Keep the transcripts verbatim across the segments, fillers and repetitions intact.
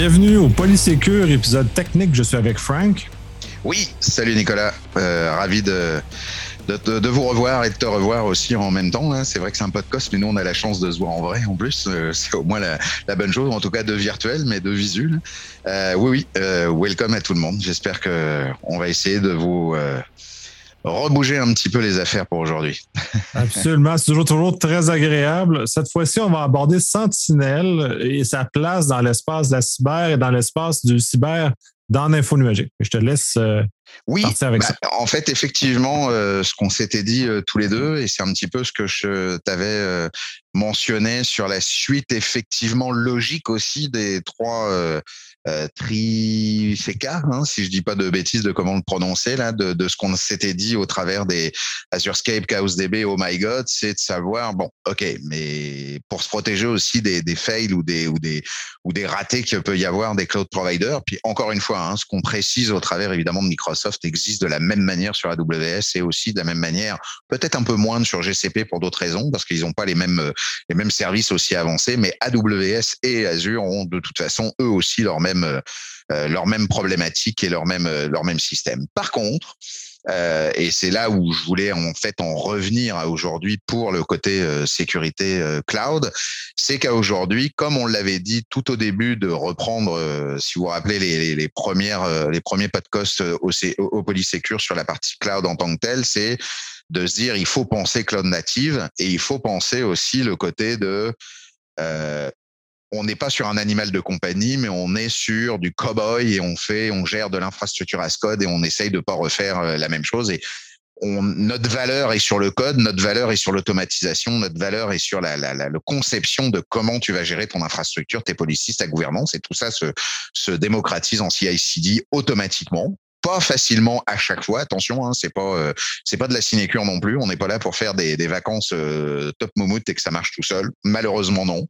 Bienvenue au Polysécure, épisode technique. Je suis avec Frank. Oui, salut Nicolas. Euh, ravi de, de, de, de vous revoir et de te revoir aussi en même temps. Hein. C'est vrai que c'est un podcast, mais nous, on a la chance de se voir en vrai en plus. Euh, c'est au moins la, la bonne chose, en tout cas de virtuel, mais de visuel. Euh, oui, oui, euh, welcome à tout le monde. J'espère qu'on va essayer de vous... Euh, rebouger un petit peu les affaires pour aujourd'hui. Absolument, c'est toujours, toujours très agréable. Cette fois-ci, on va aborder Sentinel et sa place dans l'espace de la cyber et dans l'espace du cyber dans l'info nuagique. Je te laisse euh, oui, partir avec bah, ça. En fait, effectivement, euh, ce qu'on s'était dit euh, tous les deux, et c'est un petit peu ce que je t'avais euh, mentionné sur la suite effectivement logique aussi des trois euh, euh, trifecta, hein, si je dis pas de bêtises de comment le prononcer là, de, de ce qu'on s'était dit au travers des AzureScape, ChaosDB, Oh My God, c'est de savoir bon, ok, mais pour se protéger aussi des, des fails ou des ou des ou des ratés qu'il peut y avoir des cloud providers. Puis encore une fois, hein, ce qu'on précise au travers évidemment de Microsoft existe de la même manière sur A W S et aussi de la même manière, peut-être un peu moins sur G C P pour d'autres raisons, parce qu'ils n'ont pas les mêmes les mêmes services aussi avancés, mais A W S et Azure ont de toute façon eux aussi leur même euh, leur même problématique et leur même leur même système. Par contre, Euh, et c'est là où je voulais en fait en revenir à aujourd'hui pour le côté euh, sécurité euh, cloud, c'est qu'à aujourd'hui, comme on l'avait dit tout au début de reprendre, euh, si vous vous rappelez les, les, les premières euh, les premiers podcasts au, au, au Polysecure sur la partie cloud en tant que telle, c'est de se dire il faut penser cloud native et il faut penser aussi le côté de euh, on n'est pas sur un animal de compagnie, mais on est sur du cow-boy et on fait, on gère de l'infrastructure as code et on essaye de pas refaire la même chose. Et on, notre valeur est sur le code, notre valeur est sur l'automatisation, notre valeur est sur la, la, la, la conception de comment tu vas gérer ton infrastructure, tes policies, ta gouvernance, et tout ça se, se démocratise en C I C D automatiquement. Pas facilement à chaque fois, attention, hein, c'est pas euh, c'est pas de la sinécure non plus. On n'est pas là pour faire des, des vacances euh, top moumoute et que ça marche tout seul. Malheureusement non.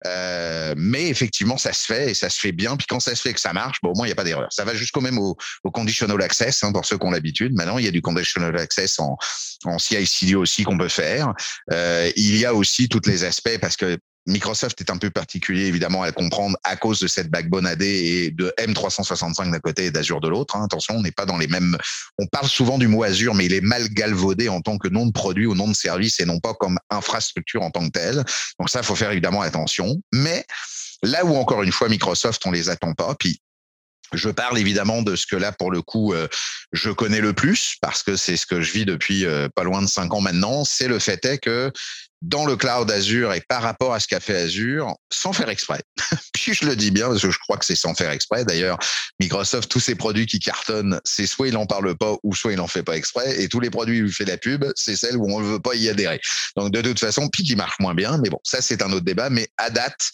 Euh, mais effectivement, ça se fait et ça se fait bien. Puis quand ça se fait et que ça marche, bon, au moins il y a pas d'erreur. Ça va jusqu'au même au, au conditional access hein, pour ceux qui ont l'habitude. Maintenant, il y a du conditional access en en C I C D aussi qu'on peut faire. Euh, il y a aussi tous les aspects parce que Microsoft est un peu particulier, évidemment, à comprendre à cause de cette backbone A D et de M trois cent soixante-cinq d'un côté et d'Azure de l'autre. Hein. Attention, on n'est pas dans les mêmes... On parle souvent du mot Azure, mais il est mal galvaudé en tant que nom de produit ou nom de service et non pas comme infrastructure en tant que telle. Donc ça, il faut faire évidemment attention. Mais là où, encore une fois, Microsoft, on les attend pas, puis je parle évidemment de ce que là, pour le coup, euh, je connais le plus, parce que c'est ce que je vis depuis euh, pas loin de cinq ans maintenant, c'est le fait est que dans le cloud Azure et par rapport à ce qu'a fait Azure, sans faire exprès. Puis je le dis bien parce que je crois que c'est sans faire exprès. D'ailleurs, Microsoft, tous ses produits qui cartonnent, c'est soit il en parle pas ou soit il en fait pas exprès. Et tous les produits où il fait la pub, c'est celles où on ne veut pas y adhérer. Donc de toute façon, puis qui marche moins bien. Mais bon, ça c'est un autre débat. Mais à date,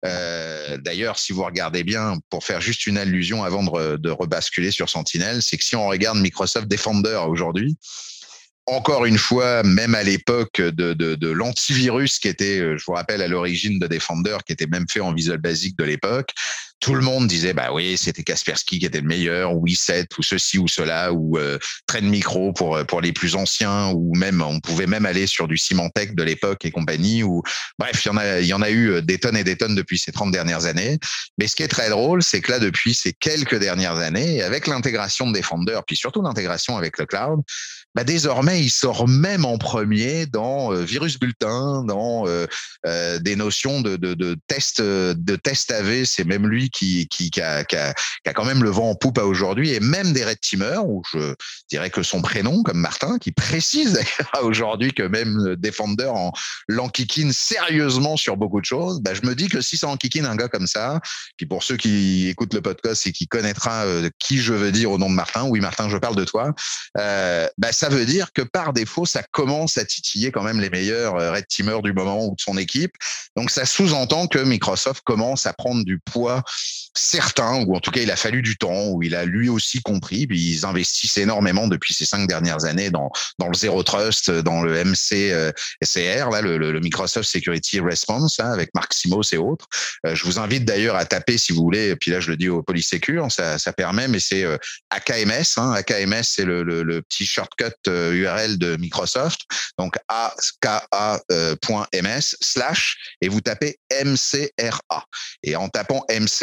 euh, d'ailleurs, si vous regardez bien, pour faire juste une allusion avant de, de rebasculer sur Sentinel, c'est que si on regarde Microsoft Defender aujourd'hui, encore une fois, même à l'époque de, de, de l'antivirus qui était, je vous rappelle, à l'origine de Defender, qui était même fait en Visual Basic de l'époque, tout le monde disait, bah oui, c'était Kaspersky qui était le meilleur, ou i sept, ou ceci ou cela, ou euh, Trend Micro pour pour les plus anciens, ou même on pouvait même aller sur du Symantec de l'époque et compagnie. Ou bref, il y en a il y en a eu des tonnes et des tonnes depuis ces trente dernières années. Mais ce qui est très drôle, c'est que là, depuis ces quelques dernières années, avec l'intégration de Defender, puis surtout l'intégration avec le cloud, bah désormais, il sort même en premier dans euh, Virus Bulletin, dans euh, euh, des notions de, de, de tests de test A V. C'est même lui qui, qui, qui, a, qui, a, qui a quand même le vent en poupe à aujourd'hui, et même des Red Teamers, où je dirais que son prénom, comme Martin, qui précise d'ailleurs aujourd'hui que même Defender en l'enquiquine sérieusement sur beaucoup de choses, bah je me dis que si ça enquiquine un gars comme ça, puis pour ceux qui écoutent le podcast et qui connaîtra euh, qui je veux dire au nom de Martin, oui Martin, je parle de toi, euh, bah ça veut dire que par défaut, ça commence à titiller quand même les meilleurs euh, Red Teamers du moment ou de son équipe. Donc ça sous-entend que Microsoft commence à prendre du poids certain, ou en tout cas il a fallu du temps, où il a lui aussi compris, puis ils investissent énormément depuis ces cinq dernières années dans dans le Zero Trust, dans le M C euh, C R, là le, le, le Microsoft Security Response, hein, avec Mark Simos et autres. Euh, je vous invite d'ailleurs à taper si vous voulez, et puis là je le dis au Polysecure, ça ça permet, mais c'est euh, A K M S, hein, A K M S c'est le, le, le petit shortcut euh, U R L de Microsoft, donc A K A point M S slash et vous tapez M C R A, et en tapant M C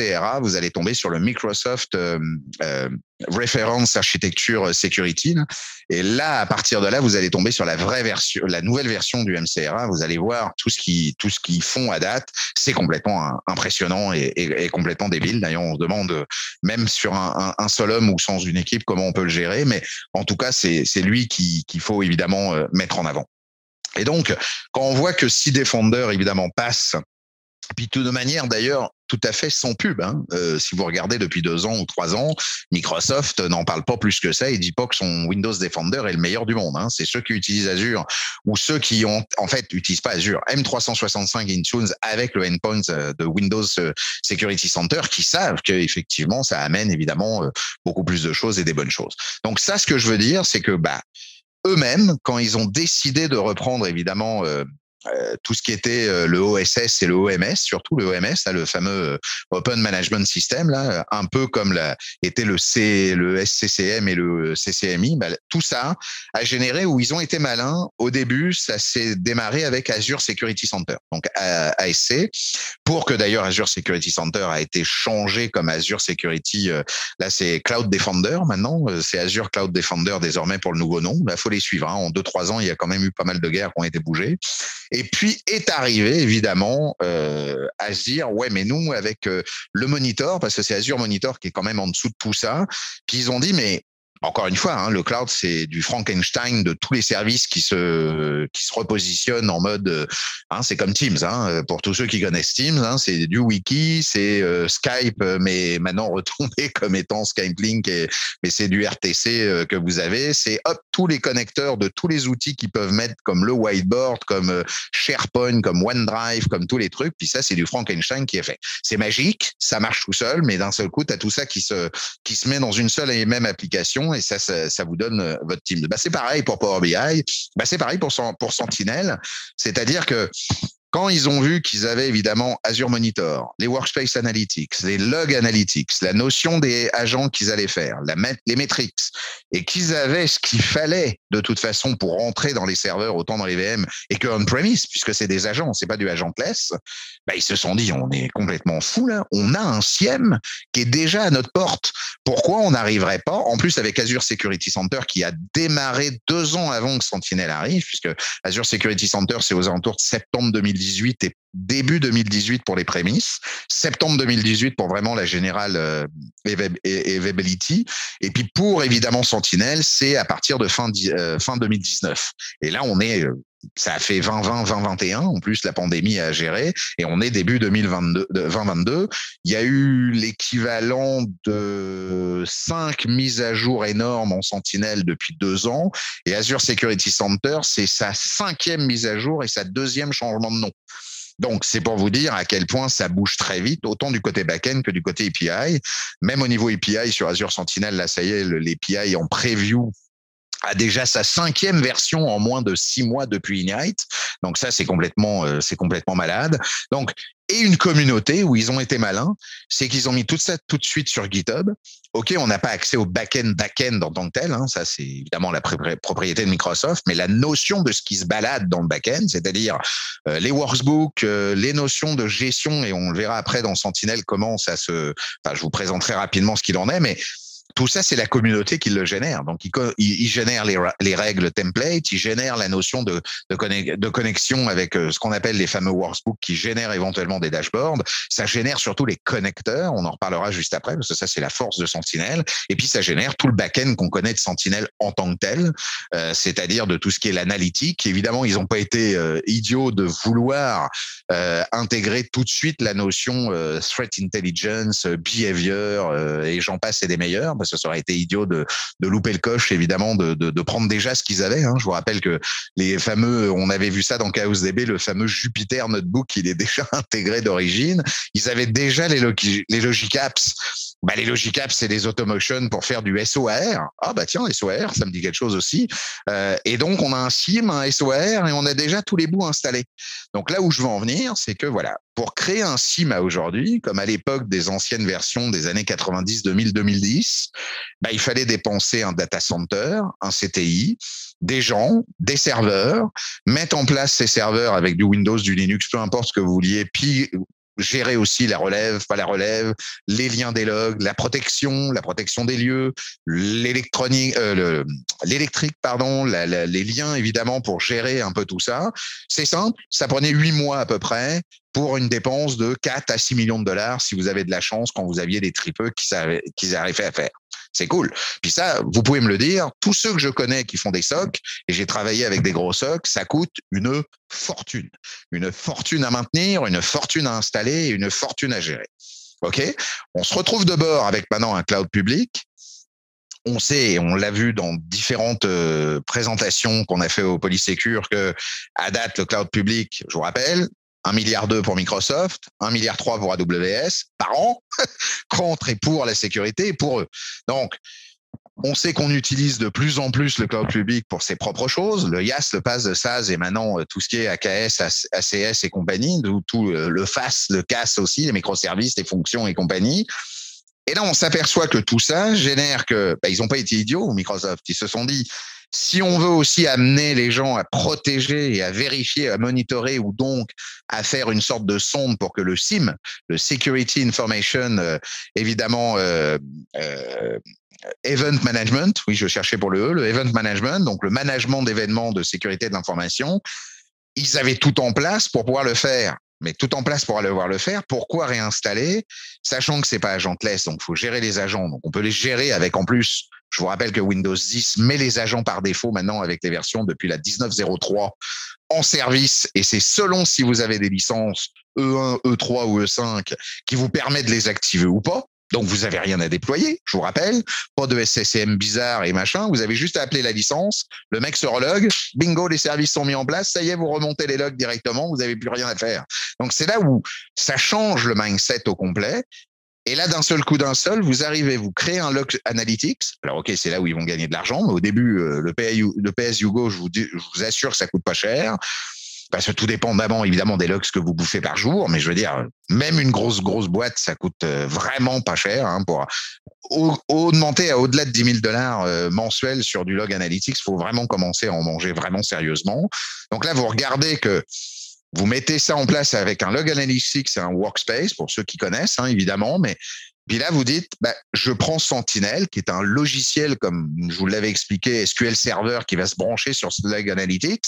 C R A, vous allez tomber sur le Microsoft euh, euh, Reference Architecture Security. Et là, à partir de là, vous allez tomber sur la vraie version, la nouvelle version du M C R A. Vous allez voir tout ce qui, tout ce qu'ils font à date. C'est complètement impressionnant et, et, et complètement débile. D'ailleurs, on se demande, même sur un, un, un seul homme ou sans une équipe, comment on peut le gérer. Mais en tout cas, c'est, c'est lui qui, qu'il faut évidemment mettre en avant. Et donc, quand on voit que Cdefender, évidemment, passe, et puis de manière d'ailleurs tout à fait sans pub, hein. Euh, si vous regardez depuis deux ans ou trois ans, Microsoft n'en parle pas plus que ça. Il dit pas que son Windows Defender est le meilleur du monde, hein. C'est ceux qui utilisent Azure ou ceux qui ont, en fait, utilisent pas Azure, M trois cent soixante-cinq Intune avec le endpoint de Windows Security Center qui savent que effectivement ça amène évidemment beaucoup plus de choses et des bonnes choses. Donc ça, ce que je veux dire, c'est que bah eux-mêmes, quand ils ont décidé de reprendre évidemment euh, euh, tout ce qui était euh, le O S S et le O M S, surtout le O M S, là, le fameux Open Management System, là, un peu comme la, était le C, le S C C M et le C C M I, bah, tout ça a généré où ils ont été malins. Au début, ça s'est démarré avec Azure Security Center, donc A S C, pour que d'ailleurs Azure Security Center a été changé comme Azure Security. Euh, là, c'est Cloud Defender maintenant, euh, c'est Azure Cloud Defender désormais pour le nouveau nom. Là, faut les suivre. Hein. En deux trois ans, il y a quand même eu pas mal de guerres qui ont été bougées. Et puis est arrivé évidemment euh, à se dire ouais mais nous avec euh, le Monitor, parce que c'est Azure Monitor qui est quand même en dessous de tout ça, puis ils ont dit mais encore une fois, hein, le cloud, c'est du Frankenstein de tous les services qui se qui se repositionnent en mode, hein, c'est comme Teams. Hein, pour tous ceux qui connaissent Teams, hein, c'est du wiki, c'est euh, Skype, mais maintenant retombé comme étant Skype Link, et, mais c'est du R T C euh, que vous avez. C'est hop tous les connecteurs de tous les outils qu'ils peuvent mettre, comme le whiteboard, comme euh, SharePoint, comme OneDrive, comme tous les trucs. Puis ça, c'est du Frankenstein qui est fait. C'est magique, ça marche tout seul, mais d'un seul coup, t'as tout ça qui se qui se met dans une seule et même application. Et ça, ça, ça vous donne euh, votre team. Bah, c'est pareil pour Power B I, bah, c'est pareil pour, pour Sentinel, c'est-à-dire que quand ils ont vu qu'ils avaient évidemment Azure Monitor, les Workspace Analytics, les Log Analytics, la notion des agents qu'ils allaient faire, la, les metrics, et qu'ils avaient ce qu'il fallait de toute façon pour rentrer dans les serveurs autant dans les V M et que on-premise, puisque c'est des agents, c'est pas du agentless, bah, ils se sont dit on est complètement fou là, on a un C I E M qui est déjà à notre porte. Pourquoi on n'arriverait pas, en plus avec Azure Security Center qui a démarré deux ans avant que Sentinel arrive, puisque Azure Security Center c'est aux alentours de septembre deux mille dix-huit et début deux mille dix-huit pour les prémices, septembre deux mille dix-huit pour vraiment la générale euh, availability, et puis pour évidemment Sentinel, c'est à partir de fin, euh, fin deux mille dix-neuf. Et là, on est, euh, ça a fait vingt vingt, vingt vingt et un, en plus la pandémie a géré, et on est début deux mille vingt-deux, vingt vingt-deux. Il y a eu l'équivalent de cinq mises à jour énormes en Sentinel depuis deux ans, et Azure Security Center, c'est sa cinquième mise à jour et sa deuxième changement de nom. Donc, c'est pour vous dire à quel point ça bouge très vite, autant du côté back-end que du côté A P I. Même au niveau A P I, sur Azure Sentinel, là, ça y est, l'A P I en preview a déjà sa cinquième version en moins de six mois depuis Ignite. Donc ça, c'est complètement, euh, c'est complètement malade. Donc, et une communauté où ils ont été malins, c'est qu'ils ont mis tout ça tout de suite sur GitHub. OK, on n'a pas accès au back-end, back-end en tant que tel, hein, ça c'est évidemment la pr- propriété de Microsoft, mais la notion de ce qui se balade dans le back-end, c'est-à-dire euh, les workbooks, euh, les notions de gestion, et on le verra après dans Sentinel comment ça se... Enfin, je vous présenterai rapidement ce qu'il en est, mais tout ça, c'est la communauté qui le génère. Donc, il, il, il génère les, les règles template, il génère la notion de, de, conne, de connexion avec ce qu'on appelle les fameux workbooks qui génèrent éventuellement des dashboards. Ça génère surtout les connecteurs. On en reparlera juste après parce que ça, c'est la force de Sentinel. Et puis, ça génère tout le back-end qu'on connaît de Sentinel en tant que tel, euh, c'est-à-dire de tout ce qui est l'analytique. Évidemment, ils n'ont pas été euh, idiots de vouloir euh, intégrer tout de suite la notion euh, threat intelligence, behavior, euh, et j'en passe, et des meilleurs. Parce que ça aurait été idiot de, de louper le coche, évidemment, de, de, de prendre déjà ce qu'ils avaient. Hein. Je vous rappelle que les fameux, on avait vu ça dans Chaos D B, le fameux Jupyter Notebook, il est déjà intégré d'origine. Ils avaient déjà les, logi, les Logic Apps. Bah, les Logic Apps, c'est des automotion pour faire du S O A R. Ah bah tiens, S O A R, ça me dit quelque chose aussi. Euh, et donc, on a un S I E M, un S O A R, et on a déjà tous les bouts installés. Donc là où je veux en venir, c'est que voilà, pour créer un S I E M à aujourd'hui, comme à l'époque des anciennes versions des années quatre-vingt-dix, deux mille, deux mille dix, bah, il fallait dépenser un data center, un C T I, des gens, des serveurs, mettre en place ces serveurs avec du Windows, du Linux, peu importe ce que vous vouliez, puis gérer aussi la relève, pas la relève, les liens des logs, la protection, la protection des lieux, l'électronique, euh, le, l'électrique, pardon, la, la, les liens évidemment pour gérer un peu tout ça. C'est simple, ça prenait huit mois à peu près pour une dépense de quatre à six millions de dollars si vous avez de la chance quand vous aviez des tripeux qui, qui arrivaient à faire. C'est cool. Puis ça, vous pouvez me le dire, tous ceux que je connais qui font des S O C, et j'ai travaillé avec des gros S O C, ça coûte une fortune. Une fortune à maintenir, une fortune à installer et une fortune à gérer. OK? On se retrouve de bord avec maintenant un cloud public. On sait, on l'a vu dans différentes euh, présentations qu'on a fait au Polysecure que, à date, le cloud public, je vous rappelle, un milliard deux pour Microsoft, un milliard trois pour A W S par an, contre et pour la sécurité et pour eux. Donc, on sait qu'on utilise de plus en plus le cloud public pour ses propres choses, le I A S, le P A S, le S A S et maintenant tout ce qui est A K S, A C S et compagnie, tout le F A S, le C A S aussi, les microservices, les fonctions et compagnie. Et là, on s'aperçoit que tout ça génère que, bah, ils n'ont pas été idiots, Microsoft. Ils se sont dit, si on veut aussi amener les gens à protéger et à vérifier, à monitorer ou donc à faire une sorte de sonde pour que le S I M, le Security Information, euh, évidemment, euh, euh, Event Management, oui, je cherchais pour le E, le Event Management, donc le management d'événements de sécurité de l'information, ils avaient tout en place pour pouvoir le faire. Mais tout en place pour aller voir le faire. Pourquoi réinstaller, sachant que c'est pas agentless, donc il faut gérer les agents. Donc on peut les gérer avec en plus. Je vous rappelle que Windows dix met les agents par défaut maintenant avec les versions depuis la dix-neuf zéro trois en service. Et c'est selon si vous avez des licences E un, E trois ou E cinq qui vous permettent de les activer ou pas. Donc, vous avez rien à déployer, je vous rappelle. Pas de S C C M bizarre et machin. Vous avez juste à appeler la licence. Le mec se relogue. Bingo, les services sont mis en place. Ça y est, vous remontez les logs directement. Vous n'avez plus rien à faire. Donc, c'est là où ça change le mindset au complet. Et là, d'un seul coup, d'un seul, vous arrivez, vous créez un log analytics. Alors, OK, c'est là où ils vont gagner de l'argent. Mais au début, le P S Hugo, je vous, dis, je vous assure que ça coûte pas cher. Parce que tout dépendamment, évidemment, des logs que vous bouffez par jour. Mais je veux dire, même une grosse, grosse boîte, ça coûte vraiment pas cher. Hein, pour augmenter à au-delà de dix mille dollars euh, mensuels sur du log analytics, il faut vraiment commencer à en manger vraiment sérieusement. Donc là, vous regardez que vous mettez ça en place avec un log analytics et un workspace, pour ceux qui connaissent, hein, évidemment. Mais puis là, vous dites, bah, je prends Sentinel, qui est un logiciel, comme je vous l'avais expliqué, S Q L Server, qui va se brancher sur ce log analytics.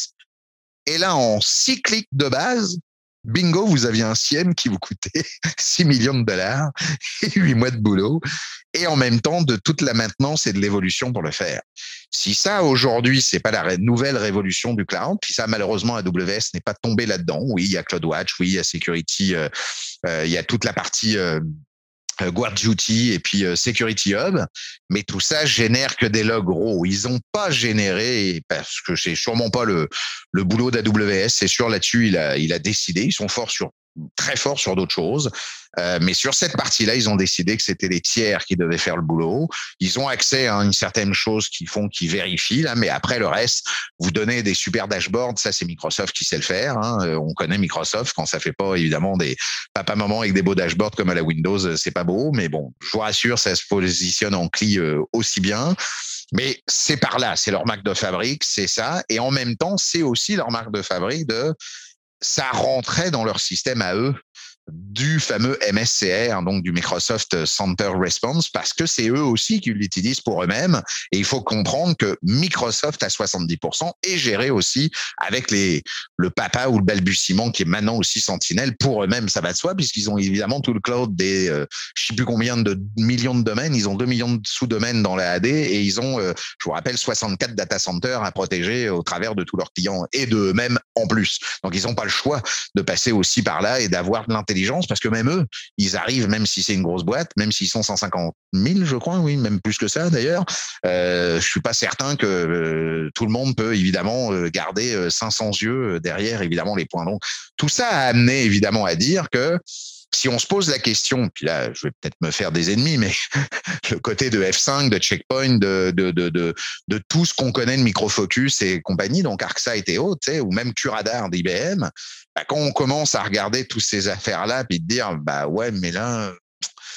Et là, en six clics de base, bingo, vous aviez un S I E M qui vous coûtait six millions de dollars et huit mois de boulot. Et en même temps, de toute la maintenance et de l'évolution pour le faire. Si ça, aujourd'hui, c'est pas la ré- nouvelle révolution du cloud, puis ça, malheureusement, A W S n'est pas tombé là-dedans. Oui, il y a CloudWatch, oui, il y a Security, euh, euh, il y a toute la partie euh, Guard Duty et puis euh, Security Hub, mais tout ça génère que des logs raw. Ils n'ont pas généré, parce que c'est sûrement pas le, le boulot d'A W S, c'est sûr là-dessus, il a, il a décidé, ils sont forts sur, très forts sur d'autres choses. Euh, mais sur cette partie-là, ils ont décidé que c'était les tiers qui devaient faire le boulot. Ils ont accès à une certaine chose qui font, qui vérifient, là, mais après le reste, vous donnez des super dashboards, ça c'est Microsoft qui sait le faire. Hein. On connaît Microsoft quand ça fait pas évidemment des papa-maman avec des beaux dashboards comme à la Windows, c'est pas beau, mais bon, je vous rassure, ça se positionne en cli euh, aussi bien. Mais c'est par là, c'est leur marque de fabrique, c'est ça, et en même temps, c'est aussi leur marque de fabrique de ça rentrait dans leur système à eux du fameux M S C R, donc du Microsoft Center Response, parce que c'est eux aussi qui l'utilisent pour eux-mêmes. Et il faut comprendre que Microsoft à soixante-dix pour cent est géré aussi avec les, le papa ou le balbutiement qui est maintenant aussi Sentinel pour eux-mêmes. Ça va de soi, puisqu'ils ont évidemment tout le cloud des, euh, je sais plus combien de millions de domaines. Ils ont deux millions de sous-domaines dans la A D et ils ont, euh, je vous rappelle, soixante-quatre data centers à protéger au travers de tous leurs clients et de eux-mêmes en plus. Donc, ils n'ont pas le choix de passer aussi par là et d'avoir de l'intelligence. Parce que même eux, ils arrivent, même si c'est une grosse boîte, même s'ils sont cent cinquante mille, je crois, oui, même plus que ça d'ailleurs, euh, je suis pas certain que euh, tout le monde peut évidemment euh, garder euh, cinq cents yeux derrière évidemment les points. Donc tout ça a amené évidemment à dire que si on se pose la question, puis là, je vais peut-être me faire des ennemis, mais le côté de F cinq, de Checkpoint, de, de, de, de, de tout ce qu'on connaît de Microfocus et compagnie, donc ArcSight et autres, ou même QRadar d'I B M, bah, quand on commence à regarder toutes ces affaires-là, puis de dire, bah ouais, mais là,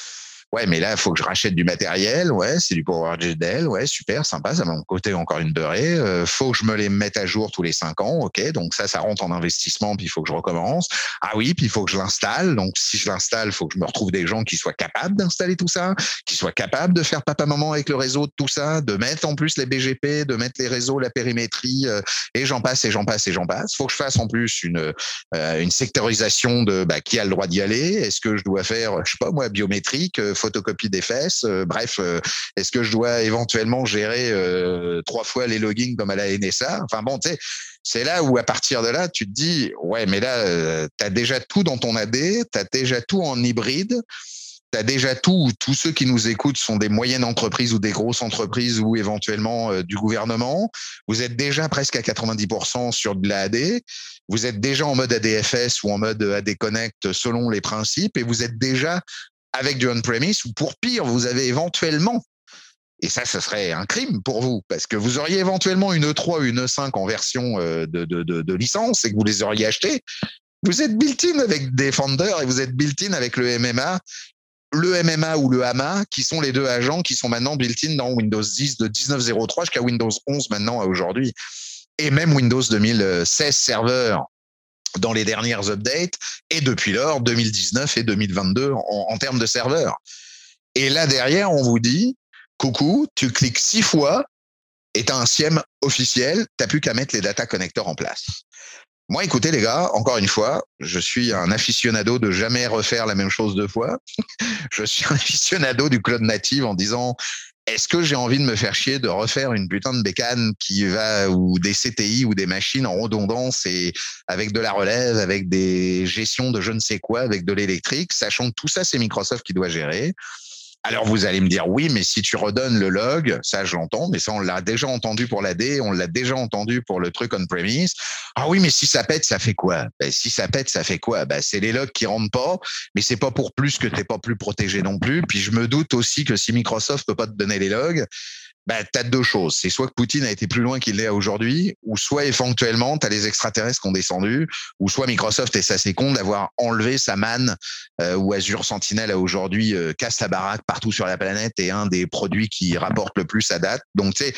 Ouais, mais là, il faut que je rachète du matériel. Ouais, c'est du PowerWarner Dell. Ouais, super, sympa. Ça va me coûter encore une beurrée. Euh, faut que je me les mette à jour tous les cinq ans. OK, donc ça, ça rentre en investissement, puis il faut que je recommence. Ah oui, puis il faut que je l'installe. Donc, si je l'installe, il faut que je me retrouve des gens qui soient capables d'installer tout ça, qui soient capables de faire papa-maman avec le réseau de tout ça, de mettre en plus les B G P, de mettre les réseaux, la périmétrie, euh, et j'en passe, et j'en passe, et j'en passe. Il faut que je fasse en plus une, euh, une sectorisation de bah, qui a le droit d'y aller. Est-ce que je dois faire, je sais pas moi, biométrique, euh, photocopie des fesses, euh, bref, euh, est-ce que je dois éventuellement gérer euh, trois fois les logins comme à la N S A? Enfin bon, tu sais, c'est là où à partir de là, tu te dis, ouais, mais là, euh, tu as déjà tout dans ton A D, tu as déjà tout en hybride, tu as déjà tout, tous ceux qui nous écoutent sont des moyennes entreprises ou des grosses entreprises ou éventuellement euh, du gouvernement. Vous êtes déjà presque à quatre-vingt-dix pour cent sur de l'A D. Vous êtes déjà en mode A D F S ou en mode A D Connect selon les principes et vous êtes déjà avec du on-premise ou pour pire, vous avez éventuellement, et ça, ce serait un crime pour vous parce que vous auriez éventuellement une E trois ou une E cinq en version de, de, de, de licence et que vous les auriez achetées. Vous êtes built-in avec Defender et vous êtes built-in avec le M M A. Le M M A ou le A M A, qui sont les deux agents qui sont maintenant built-in dans Windows dix de dix-neuf zéro trois jusqu'à Windows onze maintenant à aujourd'hui. Et même Windows deux mille seize Server dans les dernières updates, et depuis lors, deux mille dix-neuf et deux mille vingt-deux en, en termes de serveurs. Et là, derrière, on vous dit, coucou, tu cliques six fois et tu as un SIEM officiel, tu n'as plus qu'à mettre les data connecteurs en place. Moi, écoutez les gars, encore une fois, je suis un aficionado de jamais refaire la même chose deux fois. Je suis un aficionado du cloud native en disant, est-ce que j'ai envie de me faire chier de refaire une putain de bécane qui va, ou des C T I ou des machines en redondance et avec de la relève, avec des gestions de je ne sais quoi, avec de l'électrique, sachant que tout ça, c'est Microsoft qui doit gérer. Alors, vous allez me dire, oui, mais si tu redonnes le log, ça, je l'entends, mais ça, on l'a déjà entendu pour l'A D, on l'a déjà entendu pour le truc on-premise. Ah oui, mais si ça pète, ça fait quoi? Ben, si ça pète, ça fait quoi? Ben, c'est les logs qui rentrent pas, mais c'est pas pour plus que t'es pas plus protégé non plus. Puis, je me doute aussi que si Microsoft peut pas te donner les logs, ben, t'as deux choses. C'est soit que Poutine a été plus loin qu'il l'est aujourd'hui, ou soit éventuellement, t'as les extraterrestres qui ont descendu, ou soit Microsoft est assez con d'avoir enlevé sa manne, euh, ou Azure Sentinel a aujourd'hui euh, casse la baraque partout sur la planète et un des produits qui rapporte le plus à date. Donc, tu sais,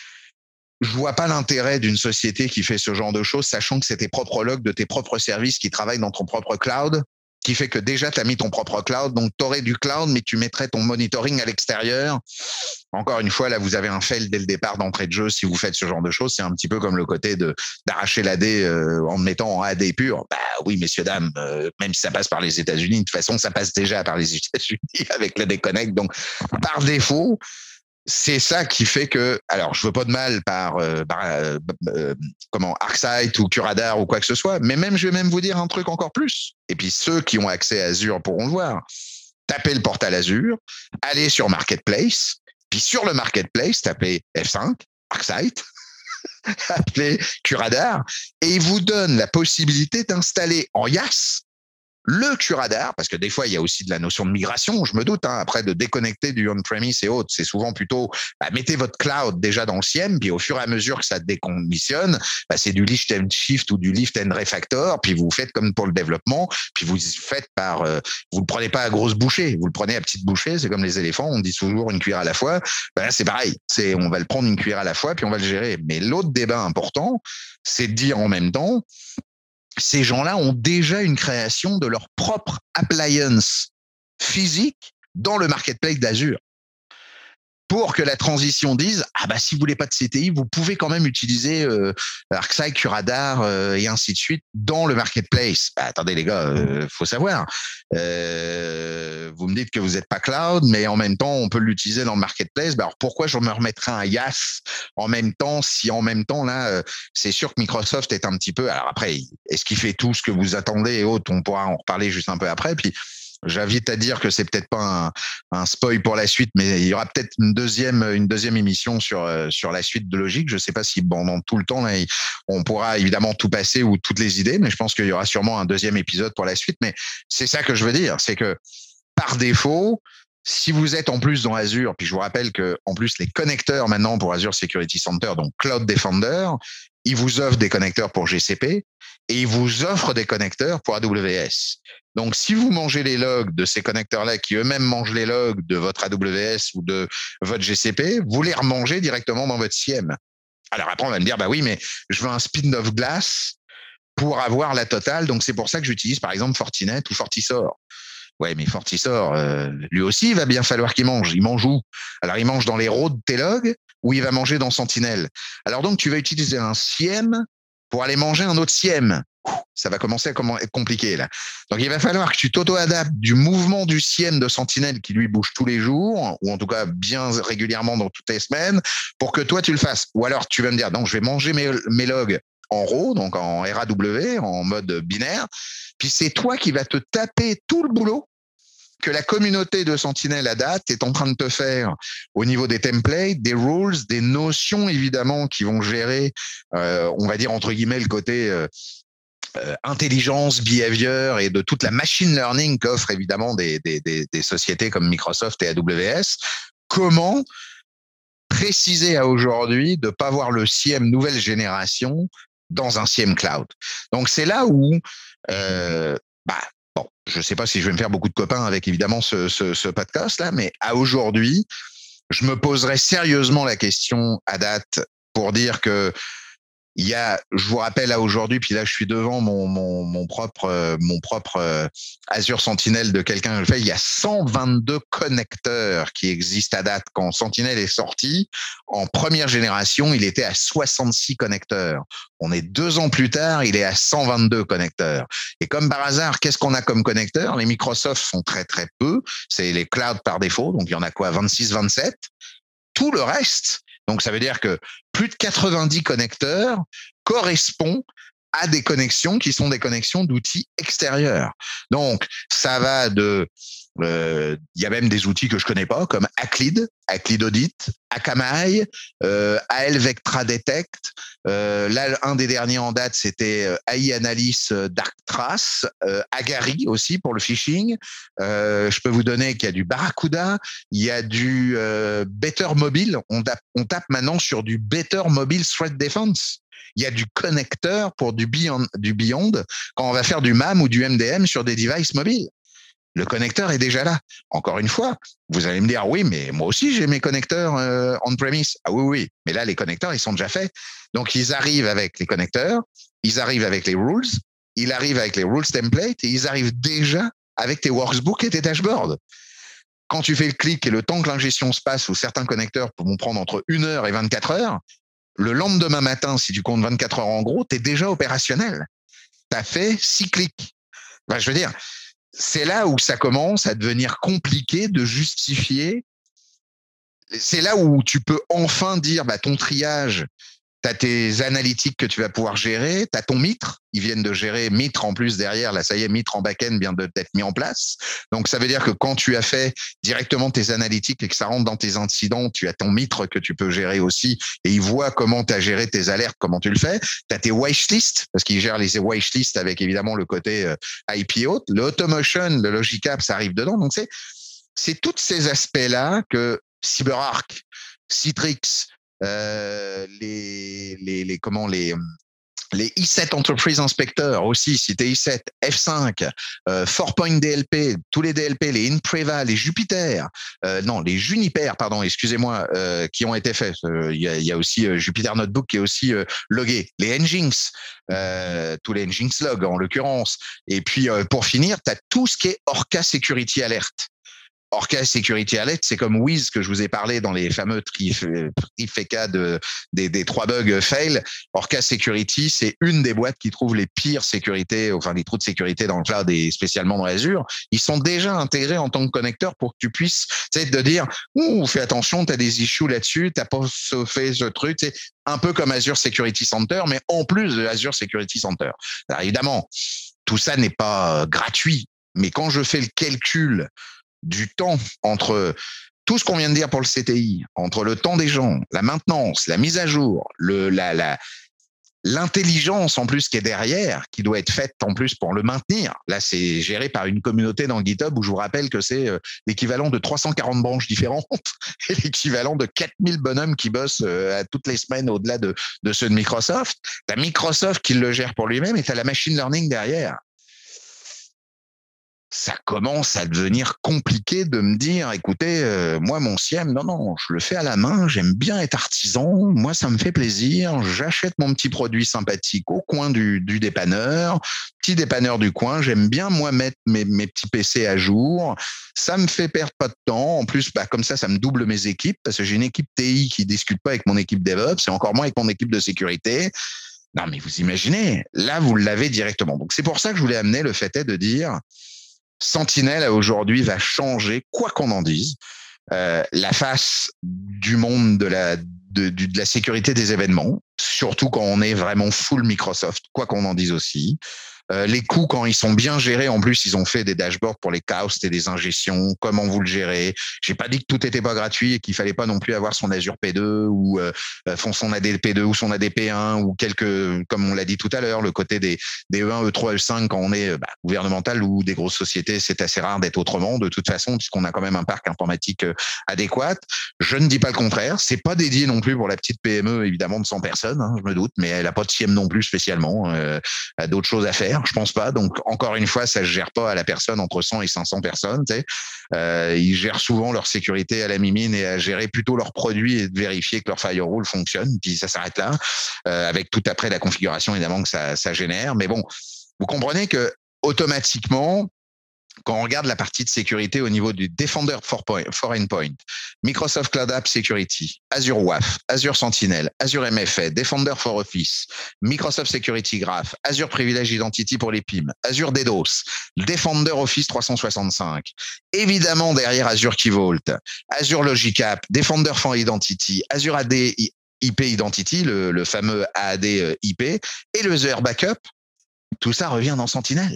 je vois pas l'intérêt d'une société qui fait ce genre de choses, sachant que c'est tes propres logs de tes propres services qui travaillent dans ton propre cloud, qui fait que déjà, tu as mis ton propre cloud. Donc, tu aurais du cloud, mais tu mettrais ton monitoring à l'extérieur. Encore une fois, là, vous avez un fail dès le départ d'entrée de jeu si vous faites ce genre de choses. C'est un petit peu comme le côté de d'arracher l'A D euh, en mettant en A D pur. Bah oui, messieurs, dames, euh, même si ça passe par les États-Unis, de toute façon, ça passe déjà par les États-Unis avec l'A D Connect. Donc, par défaut, c'est ça qui fait que, alors je veux pas de mal par, euh, par euh, euh, comment ArcSight ou Curadar ou quoi que ce soit, mais même je vais même vous dire un truc encore plus. Et puis ceux qui ont accès à Azure pourront le voir. Tapez le portail Azure, allez sur Marketplace, puis sur le Marketplace, tapez F cinq, ArcSight, appelez Curadar, et il vous donne la possibilité d'installer en I A S le Curadar, parce que des fois, il y a aussi de la notion de migration, je me doute, hein, après de déconnecter du on-premise et autres, c'est souvent plutôt, bah, mettez votre cloud déjà dans le SIEM, puis au fur et à mesure que ça décommissionne, bah, c'est du lift and shift ou du lift and refactor, puis vous faites comme pour le développement, puis vous faites par, euh, vous le prenez pas à grosse bouchée, vous le prenez à petite bouchée, c'est comme les éléphants, on dit toujours une cuillère à la fois, bah, là, c'est pareil, c'est, on va le prendre une cuillère à la fois, puis on va le gérer. Mais l'autre débat important, c'est de dire en même temps, ces gens-là ont déjà une création de leur propre appliance physique dans le marketplace d'Azure. Pour que la transition dise, ah bah si vous voulez pas de C T I, vous pouvez quand même utiliser euh, ArcSight, Curadar euh, et ainsi de suite dans le marketplace. Bah, attendez les gars, euh, faut savoir. Euh, vous me dites que vous n'êtes pas cloud, mais en même temps on peut l'utiliser dans le marketplace. Bah, alors pourquoi je me remettrais un I A S en même temps si en même temps là, euh, c'est sûr que Microsoft est un petit peu. Alors après, est-ce qu'il fait tout ce que vous attendez et autres? On pourra en reparler juste un peu après. Puis j'invite à dire que c'est peut-être pas un, un spoil pour la suite, mais il y aura peut-être une deuxième, une deuxième émission sur sur la suite de Logic. Je sais pas si pendant tout le temps là, on pourra évidemment tout passer ou toutes les idées, mais je pense qu'il y aura sûrement un deuxième épisode pour la suite. Mais c'est ça que je veux dire, c'est que par défaut, si vous êtes en plus dans Azure, puis je vous rappelle que en plus les connecteurs maintenant pour Azure Security Center, donc Cloud Defender, ils vous offrent des connecteurs pour G C P et ils vous offrent des connecteurs pour A W S. Donc, si vous mangez les logs de ces connecteurs-là, qui eux-mêmes mangent les logs de votre A W S ou de votre G C P, vous les remangez directement dans votre S I E M. Alors après, on va me dire, bah oui, mais je veux un spin of glass pour avoir la totale. Donc, c'est pour ça que j'utilise, par exemple, Fortinet ou Fortisor. Ouais, mais Fortisor, euh, lui aussi, il va bien falloir qu'il mange. Il mange où? Alors, il mange dans les rows de tes logs ou il va manger dans Sentinel. Alors donc, tu vas utiliser un S I E M pour aller manger un autre S I E M. Ça va commencer à être compliqué, là. Donc, il va falloir que tu t'auto-adaptes du mouvement du S I E M de Sentinel qui, lui, bouge tous les jours, ou en tout cas bien régulièrement dans toutes les semaines, pour que toi, tu le fasses. Ou alors, tu vas me dire, donc, je vais manger mes, mes logs en RAW, donc en R A W, en mode binaire, puis c'est toi qui vas te taper tout le boulot que la communauté de Sentinel à date est en train de te faire au niveau des templates, des rules, des notions évidemment qui vont gérer, euh, on va dire entre guillemets, le côté euh, euh, intelligence, behavior et de toute la machine learning qu'offrent évidemment des, des, des, des sociétés comme Microsoft et A W S. Comment préciser à aujourd'hui de ne pas voir le S I E M nouvelle génération dans un S I E M cloud. Donc c'est là où euh, bah, bon, je ne sais pas si je vais me faire beaucoup de copains avec évidemment ce, ce, ce podcast-là, mais à aujourd'hui, je me poserai sérieusement la question à date pour dire que il y a, je vous rappelle à aujourd'hui, puis là je suis devant mon mon mon propre euh, mon propre euh, Azure Sentinel de quelqu'un que je fais, il y a cent vingt-deux connecteurs qui existent à date. Quand Sentinel est sorti en première génération, il était à soixante-six connecteurs. On est deux ans plus tard, il est à cent vingt-deux connecteurs. Et comme par hasard, qu'est-ce qu'on a comme connecteurs? Les Microsoft sont très très peu, c'est les clouds par défaut, donc il y en a quoi, vingt-six, vingt-sept. Tout le reste, donc ça veut dire que plus de quatre-vingt-dix connecteurs correspondent à des connexions qui sont des connexions d'outils extérieurs. Donc ça va de, il euh, y a même des outils que je connais pas comme Aclid, Aclid Audit, Akamai, euh, A L Vectra Detect. Euh, là, un des derniers en date, c'était euh, A I Analysis euh, Darktrace, euh, Agari aussi pour le phishing. Euh, je peux vous donner qu'il y a du Barracuda, il y a du euh, Better Mobile. On tape, on tape maintenant sur du Better Mobile Threat Defense. Il y a du connecteur pour du Beyond, du Beyond quand on va faire du M A M ou du M D M sur des devices mobiles. Le connecteur est déjà là. Encore une fois, vous allez me dire, oui, mais moi aussi, j'ai mes connecteurs euh, on-premise. Ah oui, oui, mais là, les connecteurs, ils sont déjà faits. Donc, ils arrivent avec les connecteurs, ils arrivent avec les rules, ils arrivent avec les rules templates et ils arrivent déjà avec tes workbooks et tes dashboards. Quand tu fais le clic et le temps que l'ingestion se passe, où certains connecteurs vont prendre entre une heure et vingt-quatre heures, le lendemain matin, si tu comptes vingt-quatre heures en gros, tu es déjà opérationnel. Tu as fait six clics. Enfin, je veux dire, c'est là où ça commence à devenir compliqué de justifier. C'est là où tu peux enfin dire, bah, ton triage, tu as tes analytiques que tu vas pouvoir gérer, tu as ton Mitre, ils viennent de gérer Mitre en plus derrière, là ça y est, Mitre en back-end vient d'être mis en place. Donc ça veut dire que quand tu as fait directement tes analytiques et que ça rentre dans tes incidents, tu as ton Mitre que tu peux gérer aussi et ils voient comment tu as géré tes alertes, comment tu le fais. Tu as tes wishlists, parce qu'ils gèrent les wishlists avec évidemment le côté euh, I P O, le automation, le Logicap, ça arrive dedans. Donc c'est, c'est tous ces aspects-là que CyberArk, Citrix, Euh, les, les, les, comment, les, les I sept Enterprise Inspector aussi, si t'es I sept, F cinq, euh, four point D L P, tous les D L P, les Impreva, les Jupiter, euh, non, les Juniper, pardon, excusez-moi, euh, qui ont été faits. Il euh, y, a, y a aussi euh, Jupiter Notebook qui est aussi euh, logué. Les Nginx, euh, tous les Nginx log en l'occurrence. Et puis, euh, pour finir, tu as tout ce qui est Orca Security Alert. Orca Security Alert, c'est comme Wiz que je vous ai parlé dans les fameux trifecta de, des, des trois bugs fail. Orca Security, c'est une des boîtes qui trouve les pires sécurités, enfin les trous de sécurité dans le cloud et spécialement dans Azure. Ils sont déjà intégrés en tant que connecteur pour que tu puisses, tu sais, de dire, ouh, fais attention, t'as des issues là-dessus, t'as pas fait ce truc, c'est un peu comme Azure Security Center, mais en plus de Azure Security Center. Alors évidemment, tout ça n'est pas gratuit, mais quand je fais le calcul du temps entre tout ce qu'on vient de dire pour le C T I, entre le temps des gens, la maintenance, la mise à jour, le, la, la, l'intelligence en plus qui est derrière, qui doit être faite en plus pour le maintenir. Là, c'est géré par une communauté dans GitHub où je vous rappelle que c'est l'équivalent de trois cent quarante branches différentes et l'équivalent de quatre mille bonhommes qui bossent à toutes les semaines au-delà de, de ceux de Microsoft. T'as Microsoft qui le gère pour lui-même et t'as la machine learning derrière. ça commence à devenir compliqué de me dire, écoutez, euh, moi, mon SIEM, non, non, je le fais à la main, j'aime bien être artisan, moi, ça me fait plaisir, j'achète mon petit produit sympathique au coin du, du dépanneur, petit dépanneur du coin, j'aime bien, moi, mettre mes, mes petits P C à jour, ça me fait perdre pas de temps, en plus, bah, comme ça, ça me double mes équipes, parce que j'ai une équipe T I qui discute pas avec mon équipe DevOps, et encore moins avec mon équipe de sécurité. Non, mais vous imaginez, là, vous l'avez directement. Donc, c'est pour ça que je voulais amener le fait est de dire, Sentinel aujourd'hui va changer, quoi qu'on en dise, euh, la face du monde de la, de, de, de la sécurité des événements, surtout quand on est vraiment full Microsoft, quoi qu'on en dise aussi. Euh, les coûts, quand ils sont bien gérés, en plus, ils ont fait des dashboards pour les casts et des ingestions, comment vous le gérez. J'ai pas dit que tout était pas gratuit et qu'il fallait pas non plus avoir son Azure P deux ou euh, font son A D P deux ou son A D P un ou quelques, comme on l'a dit tout à l'heure, le côté des, des E un, E trois, E cinq quand on est bah, gouvernemental ou des grosses sociétés, c'est assez rare d'être autrement de toute façon puisqu'on a quand même un parc informatique adéquat. Je ne dis pas le contraire. C'est pas dédié non plus pour la petite P M E évidemment de cent personnes, hein, je me doute, mais elle a pas de SIEM non plus spécialement. Euh, a d'autres choses à faire. Je pense pas. Donc, encore une fois, ça se gère pas à la personne entre cent et cinq cents personnes. Tu sais. Euh, ils gèrent souvent leur sécurité à la mimine et à gérer plutôt leurs produits et de vérifier que leur firewall fonctionne. Puis ça s'arrête là, euh, avec tout après la configuration évidemment que ça, ça génère. Mais bon, vous comprenez que automatiquement, quand on regarde la partie de sécurité au niveau du Defender for, point, for Endpoint, Microsoft Cloud App Security, Azure W A F, Azure Sentinel, Azure M F A, Defender for Office, Microsoft Security Graph, Azure Privilege Identity pour les P I M, Azure DDoS, Defender Office trois cent soixante-cinq, évidemment derrière Azure Key Vault, Azure Logic App, Defender for Identity, Azure A D I P Identity, le, le fameux A D I P, et le Azure Backup, tout ça revient dans Sentinel.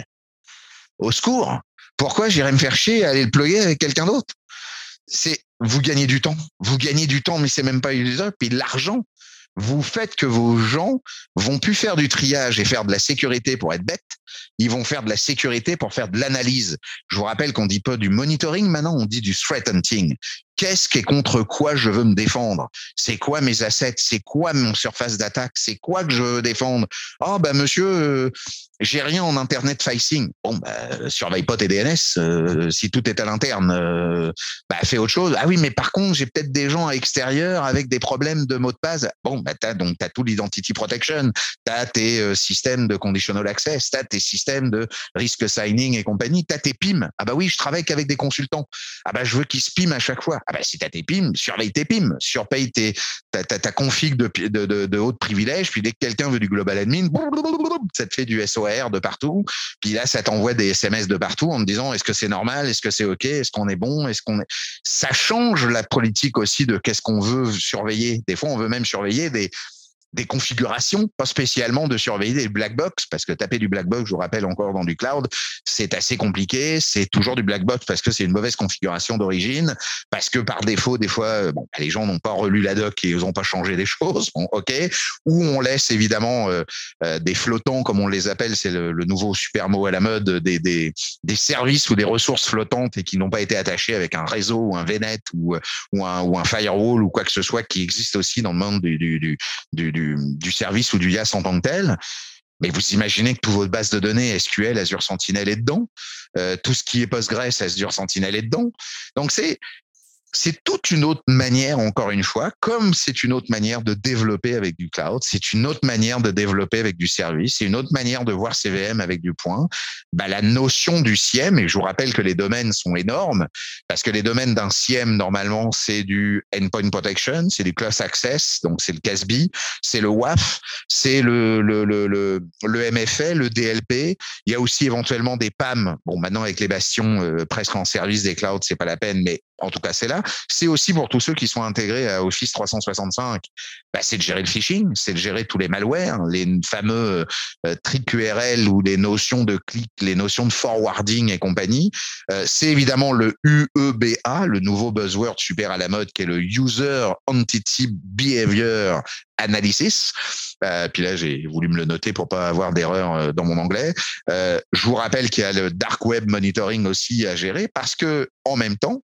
Au secours! Pourquoi j'irais me faire chier à aller le plugger avec quelqu'un d'autre? C'est, vous gagnez du temps. Vous gagnez du temps, mais c'est même pas utile. Puis l'argent. Vous faites que vos gens vont plus faire du triage et faire de la sécurité pour être bêtes. Ils vont faire de la sécurité pour faire de l'analyse. Je vous rappelle qu'on dit pas du monitoring maintenant, on dit du threat hunting. Qu'est-ce qui est contre quoi je veux me défendre? C'est quoi mes assets? C'est quoi mon surface d'attaque? C'est quoi que je veux défendre? Oh, ben, monsieur, euh, j'ai rien en internet facing. Bon, bah, surveille pas tes D N S. Euh, si tout est à l'interne, euh, bah, fais autre chose. Ah oui, mais par contre, j'ai peut-être des gens à l'extérieur avec des problèmes de mots de passe. Bon, bah, t'as, donc, t'as tout l'identity protection. T'as tes euh, systèmes de conditional access. T'as tes systèmes de risk signing et compagnie. T'as tes P I M. Ah bah oui, je travaille qu'avec des consultants. Ah bah, je veux qu'ils se P I M à chaque fois. Ah bah, si t'as tes P I M, surveille tes P I M, surpaye tes, ta, ta, ta config de, de, de, de haut privilège, puis dès que quelqu'un veut du global admin, ça te fait du S O R de partout, puis là, ça t'envoie des S M S de partout en te disant, est-ce que c'est normal, est-ce que c'est OK, est-ce qu'on est bon, est-ce qu'on est... Ça change la politique aussi de qu'est-ce qu'on veut surveiller. Des fois, on veut même surveiller des des configurations, pas spécialement de surveiller des black box, parce que taper du black box, je vous rappelle encore dans du cloud, c'est assez compliqué, c'est toujours du black box parce que c'est une mauvaise configuration d'origine, parce que par défaut, des fois, bon, les gens n'ont pas relu la doc et ils n'ont pas changé des choses, bon, ok, ou on laisse évidemment euh, euh, des flottants, comme on les appelle, c'est le, le nouveau super mot à la mode, des, des, des services ou des ressources flottantes et qui n'ont pas été attachés avec un réseau ou un V N E T ou, ou, un, ou un firewall ou quoi que ce soit qui existe aussi dans le monde du, du, du, du, du du service ou du I A S en tant que tel. Mais vous imaginez que toute votre base de données S Q L, Azure Sentinel est dedans. Euh, tout ce qui est Postgres, Azure Sentinel est dedans. Donc, c'est c'est toute une autre manière, encore une fois, comme c'est une autre manière de développer avec du cloud, c'est une autre manière de développer avec du service, c'est une autre manière de voir C V M avec du point. Bah, la notion du SIEM, et je vous rappelle que les domaines sont énormes, parce que les domaines d'un SIEM, normalement, c'est du Endpoint Protection, c'est du Close Access, donc c'est le C A S B, c'est le W A F, c'est le, le, le, le, le M F A, le D L P. Il y a aussi éventuellement des P A M. Bon, maintenant, avec les bastions euh, presque en service des clouds, c'est pas la peine, mais en tout cas, c'est là. C'est aussi pour tous ceux qui sont intégrés à Office trois cent soixante-cinq. Bah, c'est de gérer le phishing, c'est de gérer tous les malwares, les fameux euh, tricks Q R L ou les notions de clic, les notions de forwarding et compagnie. Euh, c'est évidemment le U E B A, le nouveau buzzword super à la mode, qui est le User Entity Behavior Analysis. Euh, puis là, j'ai voulu me le noter pour pas avoir d'erreur euh, dans mon anglais. Euh, je vous rappelle qu'il y a le Dark Web Monitoring aussi à gérer parce que, en même temps,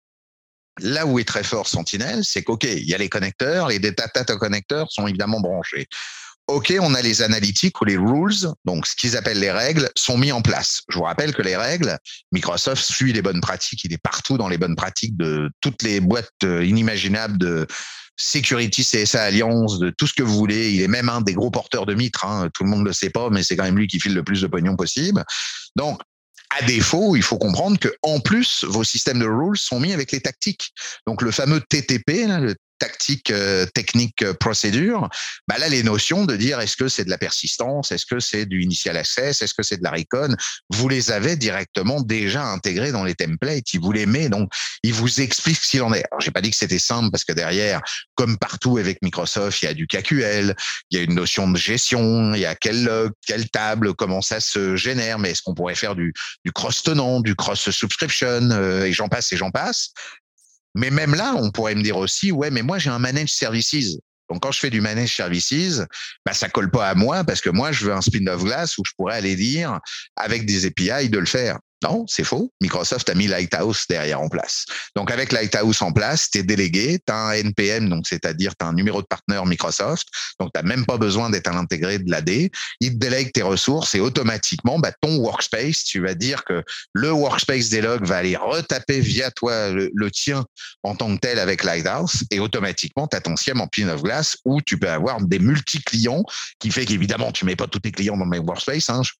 là où est très fort Sentinel, c'est qu'OK, il y a les connecteurs, les data data connecteurs sont évidemment branchés. OK, on a les analytiques ou les rules, donc ce qu'ils appellent les règles, sont mis en place. Je vous rappelle que les règles, Microsoft suit les bonnes pratiques, il est partout dans les bonnes pratiques de toutes les boîtes inimaginables de Security, C S A Alliance, de tout ce que vous voulez. Il est même un des gros porteurs de mitre, hein. Tout le monde ne le sait pas, mais c'est quand même lui qui file le plus de pognon possible. Donc, à défaut, il faut comprendre que en plus, vos systèmes de rules sont mis avec les tactiques. Donc, le fameux T T P, là, le tactique, euh, technique, euh, procédure, bah là, les notions de dire est-ce que c'est de la persistance, est-ce que c'est du initial access, est-ce que c'est de la recon, vous les avez directement déjà intégrés dans les templates, ils vous les met, donc ils vous expliquent ce qu'il en est. Alors, j'ai pas dit que c'était simple parce que derrière, comme partout avec Microsoft, il y a du K Q L, il y a une notion de gestion, il y a quel log, quelle table, comment ça se génère, mais est-ce qu'on pourrait faire du, du cross-tenant, du cross-subscription, euh, et j'en passe et j'en passe. Mais même là, on pourrait me dire aussi, ouais, mais moi, j'ai un managed services. Donc, quand je fais du managed services, bah, ça colle pas à moi parce que moi, je veux un spin of glass où je pourrais aller dire avec des A P I de le faire. Non, c'est faux. Microsoft a mis Lighthouse derrière en place. Donc, avec Lighthouse en place, tu es délégué, tu as un N P M, donc c'est-à-dire tu as un numéro de partenaire Microsoft, donc tu n'as même pas besoin d'être à l'intégré de l'A D. Il te délègue tes ressources et automatiquement, bah, ton workspace, tu vas dire que le workspace des logs va aller retaper via toi le, le tien en tant que tel avec Lighthouse et automatiquement, tu as ton SIEM en pane of glass où tu peux avoir des multi-clients qui fait qu'évidemment, tu mets pas tous tes clients dans mes workspace, hein, je,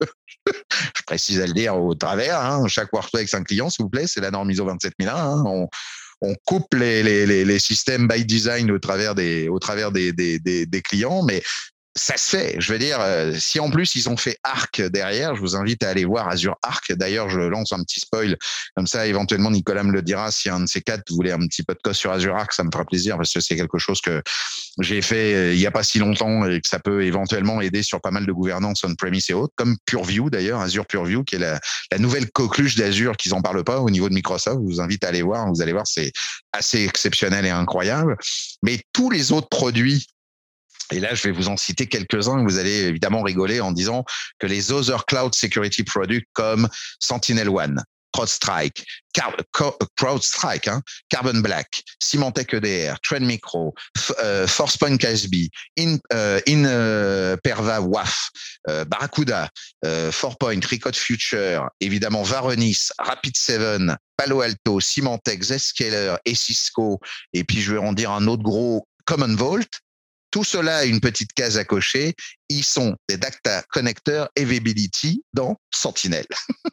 je précise à le dire au travers, hein. Chaque workspace un client, s'il vous plaît, c'est la norme I S O vingt-sept mille un. Hein. On, on coupe les, les, les, les systèmes by design au travers des, au travers des, des, des, des clients, mais ça se fait. Je veux dire, si en plus ils ont fait Arc derrière, je vous invite à aller voir Azure Arc. D'ailleurs, je lance un petit spoil. Comme ça, éventuellement, Nicolas me le dira. Si un de ces quatre voulait un petit podcast sur Azure Arc, ça me fera plaisir parce que c'est quelque chose que j'ai fait il n'y a pas si longtemps et que ça peut éventuellement aider sur pas mal de gouvernance on-premise et autres, comme Purview d'ailleurs, Azure Purview, qui est la, la nouvelle coqueluche d'Azure qu'ils en parlent pas au niveau de Microsoft. Je vous invite à aller voir. Vous allez voir, c'est assez exceptionnel et incroyable. Mais tous les autres produits, et là, je vais vous en citer quelques-uns. Vous allez évidemment rigoler en disant que les other cloud security products comme SentinelOne, CrowdStrike, Car- CrowdStrike, hein, Carbon Black, Symantec E D R, Trend Micro, F- euh, ForcePoint K S B, In, euh, In euh, Perva W A F, euh, Barracuda, euh, FourPoint, Record Future, évidemment Varonis, Rapid seven, Palo Alto, Symantec, Zscaler et Cisco, et puis je vais en dire un autre gros, Common Vault. Tout cela a une petite case à cocher. Ils sont des data connecteurs availability dans Sentinel.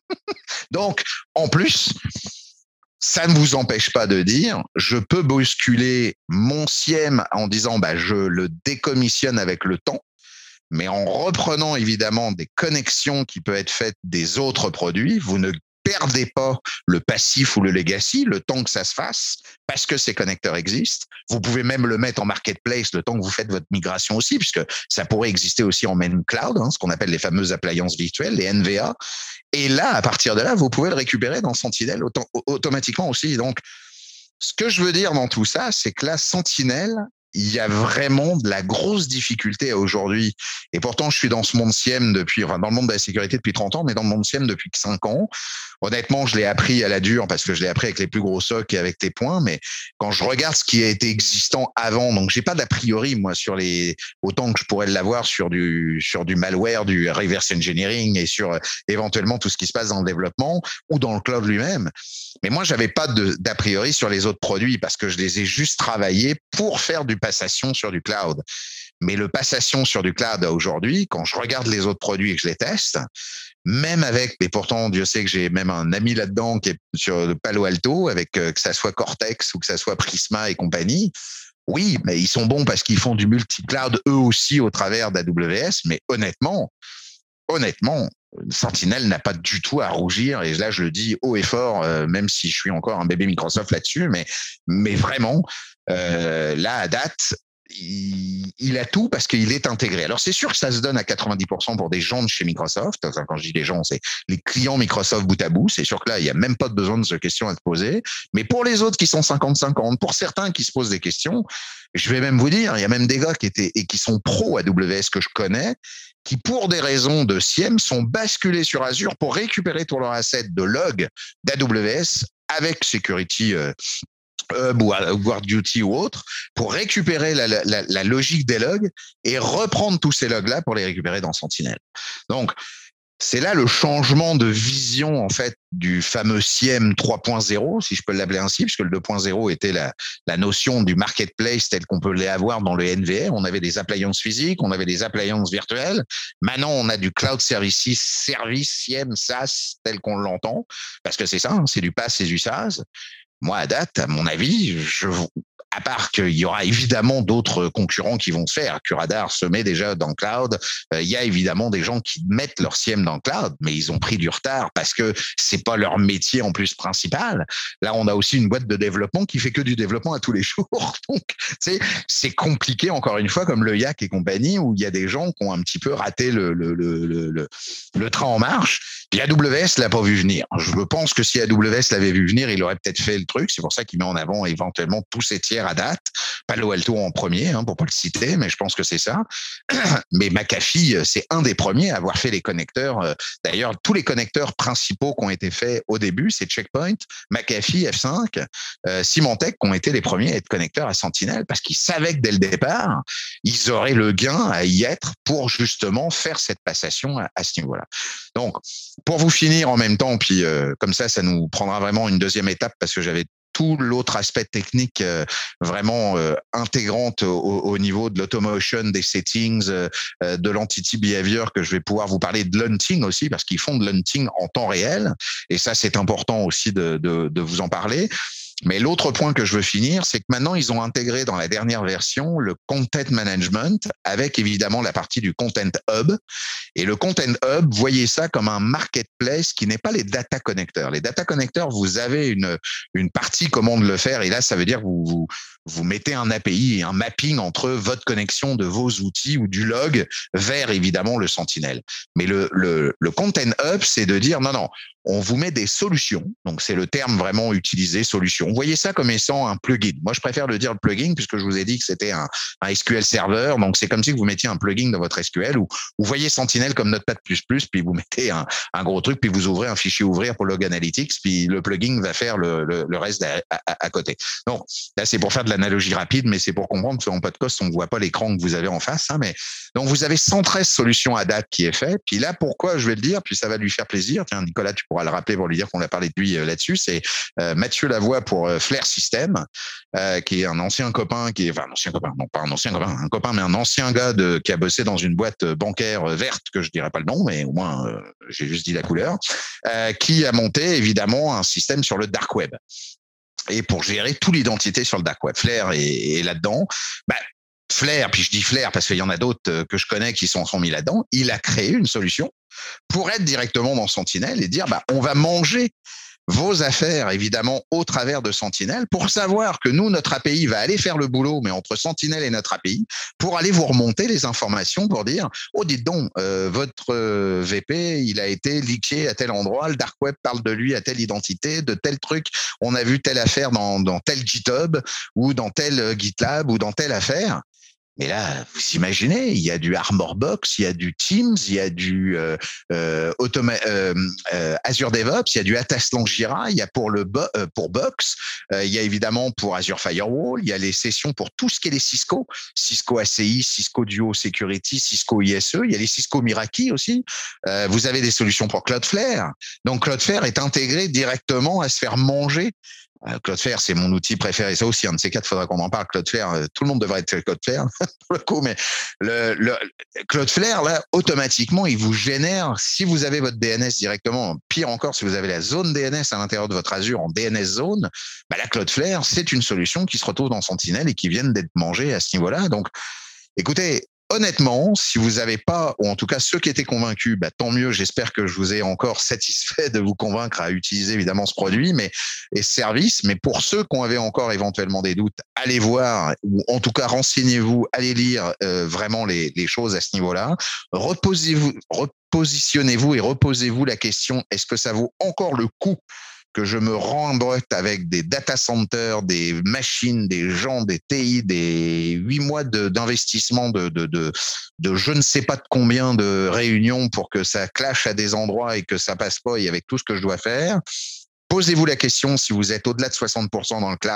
Donc, en plus, ça ne vous empêche pas de dire, je peux bousculer mon SIEM en disant, bah, je le décommissionne avec le temps, mais en reprenant évidemment des connexions qui peuvent être faites des autres produits. Vous ne perdez pas le passif ou le legacy le temps que ça se fasse parce que ces connecteurs existent. Vous pouvez même le mettre en marketplace le temps que vous faites votre migration aussi, puisque ça pourrait exister aussi en main cloud, hein, ce qu'on appelle les fameuses appliances virtuelles, les N V A. Et là, à partir de là, vous pouvez le récupérer dans Sentinel auto- automatiquement aussi. Donc, ce que je veux dire dans tout ça, c'est que là, Sentinel, il y a vraiment de la grosse difficulté aujourd'hui. Et pourtant, je suis dans ce monde SIEM depuis, enfin, dans le monde de la sécurité depuis trente ans, mais dans le monde SIEM depuis cinq ans. Honnêtement, je l'ai appris à la dure parce que je l'ai appris avec les plus gros socs et avec les points. Mais quand je regarde ce qui a été existant avant, donc j'ai pas d'a priori, moi, sur les, autant que je pourrais l'avoir sur du, sur du malware, du reverse engineering et sur euh, éventuellement tout ce qui se passe dans le développement ou dans le cloud lui-même. Mais moi, j'avais pas de, d'a priori sur les autres produits parce que je les ai juste travaillés pour faire du passation sur du cloud. Mais le passation sur du cloud aujourd'hui, quand je regarde les autres produits et que je les teste, même avec, et pourtant Dieu sait que j'ai même un ami là-dedans qui est sur Palo Alto, avec euh, que ça soit Cortex ou que ça soit Prisma et compagnie, oui, mais ils sont bons parce qu'ils font du multi-cloud eux aussi au travers d'A W S, mais honnêtement, honnêtement, Sentinel n'a pas du tout à rougir, et là je le dis haut et fort, euh, même si je suis encore un bébé Microsoft là-dessus, mais, mais vraiment, euh, là à date, il, il a tout parce qu'il est intégré. Alors c'est sûr que ça se donne à quatre-vingt-dix pour cent pour des gens de chez Microsoft. Enfin, quand je dis les gens, c'est les clients Microsoft bout à bout. C'est sûr que là, il n'y a même pas besoin de ce question à te poser. Mais pour les autres qui sont cinquante cinquante, pour certains qui se posent des questions, je vais même vous dire, il y a même des gars qui étaient et qui sont pro A W S que je connais, qui pour des raisons de SIEM sont basculés sur Azure pour récupérer tout leur asset de log d'A W S avec Security euh, Hub ou WorkDuty ou autre, pour récupérer la, la, la logique des logs et reprendre tous ces logs-là pour les récupérer dans Sentinel. Donc, c'est là le changement de vision en fait du fameux S I E M trois point zéro, si je peux l'appeler ainsi, puisque le deux point zéro était la, la notion du marketplace tel qu'on peut l'avoir dans le N V R. On avait des appliances physiques, on avait des appliances virtuelles. Maintenant, on a du cloud services, service S I E M, SaaS tel qu'on l'entend, parce que c'est ça, hein, c'est du PaaS et du SaaS. Moi, à date, à mon avis, je à part qu'il y aura évidemment d'autres concurrents qui vont se faire. Curadar se met déjà dans le cloud. Euh, il y a évidemment des gens qui mettent leur S I E M dans le cloud, mais ils ont pris du retard parce que c'est pas leur métier en plus principal. Là, on a aussi une boîte de développement qui fait que du développement à tous les jours. Donc, c'est, c'est compliqué, encore une fois, comme le Yak et compagnie, où il y a des gens qui ont un petit peu raté le, le, le, le, le, le train en marche. Puis A W S l'a pas vu venir. Je pense que si A W S l'avait vu venir, il aurait peut-être fait le truc. C'est pour ça qu'il met en avant éventuellement tous ces tiers à date. Palo Alto en premier, hein, pour pas le citer, mais je pense que c'est ça. Mais McAfee, c'est un des premiers à avoir fait les connecteurs. D'ailleurs, tous les connecteurs principaux qui ont été faits au début, c'est Checkpoint, McAfee, F cinq, euh, Symantec qui ont été les premiers à être connecteurs à Sentinel parce qu'ils savaient que dès le départ, ils auraient le gain à y être pour justement faire cette passation à, à ce niveau-là. Donc, pour vous finir en même temps, puis euh, comme ça, ça nous prendra vraiment une deuxième étape parce que j'avais tout l'autre aspect technique euh, vraiment euh, intégrante au, au niveau de l'automation, des settings, euh, de l'entity behavior, que je vais pouvoir vous parler de l'hunting aussi, parce qu'ils font de l'hunting en temps réel. Et ça, c'est important aussi de, de, de vous en parler. Mais l'autre point que je veux finir, c'est que maintenant, ils ont intégré dans la dernière version le content management avec évidemment la partie du content hub. Et le content hub, voyez ça comme un marketplace qui n'est pas les data connecteurs. Les data connecteurs, vous avez une, une partie comment de le faire. Et là, ça veut dire que vous, vous, vous mettez un A P I et un mapping entre votre connexion de vos outils ou du log vers évidemment le Sentinel. Mais le, le, le content hub, c'est de dire non, non, on vous met des solutions. Donc, c'est le terme vraiment utilisé, solution. Voyez ça comme étant un plugin. Moi, je préfère le dire le plugin puisque je vous ai dit que c'était un, un S Q L Server. Donc, c'est comme si vous mettiez un plugin dans votre S Q L ou vous voyez Sentinel comme Notepad plus plus, puis vous mettez un, un gros truc, puis vous ouvrez un fichier ouvrir pour Log Analytics, puis le plugin va faire le, le, le reste à, à, à côté. Donc, là, c'est pour faire de l'analogie rapide, mais c'est pour comprendre que sur un podcast, on ne voit pas l'écran que vous avez en face. Hein, mais donc, vous avez cent treize solutions à date qui est fait. Puis là, pourquoi je vais le dire, puis ça va lui faire plaisir. Tiens, Nicolas, tu pourras le rappeler pour lui dire qu'on a parlé de lui euh, là-dessus. C'est euh, Mathieu Lavoie pour euh, Flair System, euh, qui est un ancien copain, qui est enfin un ancien copain, non pas un ancien copain, un copain, mais un ancien gars de, qui a bossé dans une boîte bancaire verte que je dirais pas le nom, mais au moins euh, j'ai juste dit la couleur, euh, qui a monté évidemment un système sur le dark web. Et pour gérer toute l'identité sur le dark web, Flair est, est là-dedans. Bah, Flair, puis je dis Flair parce qu'il y en a d'autres que je connais qui s'en sont mis là-dedans, il a créé une solution pour être directement dans Sentinel et dire bah, on va manger vos affaires, évidemment, au travers de Sentinel, pour savoir que nous, notre A P I va aller faire le boulot, mais entre Sentinel et notre A P I, pour aller vous remonter les informations pour dire, oh, dites donc, euh, votre euh, V P, il a été leaké à tel endroit, le dark web parle de lui à telle identité, de tel truc, on a vu telle affaire dans, dans tel GitHub, ou dans tel GitLab, ou dans telle affaire. Mais là, vous imaginez, il y a du Armorbox, il y a du Teams, il y a du euh, euh, Automa- euh, euh, Azure DevOps, il y a du Atlassian Jira, il y a pour le bo- euh, pour Box, euh, il y a évidemment pour Azure Firewall, il y a les sessions pour tout ce qui est les Cisco, Cisco A C I, Cisco Duo Security, Cisco I S E, il y a les Cisco Meraki aussi. Euh, vous avez des solutions pour Cloudflare. Donc Cloudflare est intégré directement à se faire manger. Euh, Cloudflare, c'est mon outil préféré. Ça aussi, un de ces quatre, il faudra qu'on en parle. Cloudflare, euh, tout le monde devrait être Cloudflare pour le coup, mais le, le Cloudflare, là, automatiquement, il vous génère, si vous avez votre D N S directement, pire encore, si vous avez la zone D N S à l'intérieur de votre Azure en D N S zone, bah, la Cloudflare, c'est une solution qui se retrouve dans Sentinel et qui vient d'être mangée à ce niveau-là. Donc, écoutez, honnêtement, si vous n'avez pas, ou en tout cas ceux qui étaient convaincus, bah, tant mieux, j'espère que je vous ai encore satisfait de vous convaincre à utiliser évidemment ce produit mais, et ce service. Mais pour ceux qui avaient encore éventuellement des doutes, allez voir, ou en tout cas renseignez-vous, allez lire euh, vraiment les, les choses à ce niveau-là. Reposez-vous, repositionnez-vous et reposez-vous la question, est-ce que ça vaut encore le coup que je me remboîte avec des data centers, des machines, des gens, des T I, des huit mois de, d'investissement de, de, de, de je ne sais pas de combien de réunions pour que ça clash à des endroits et que ça passe pas et avec tout ce que je dois faire. Posez-vous la question si vous êtes au-delà de soixante pour cent dans le cloud.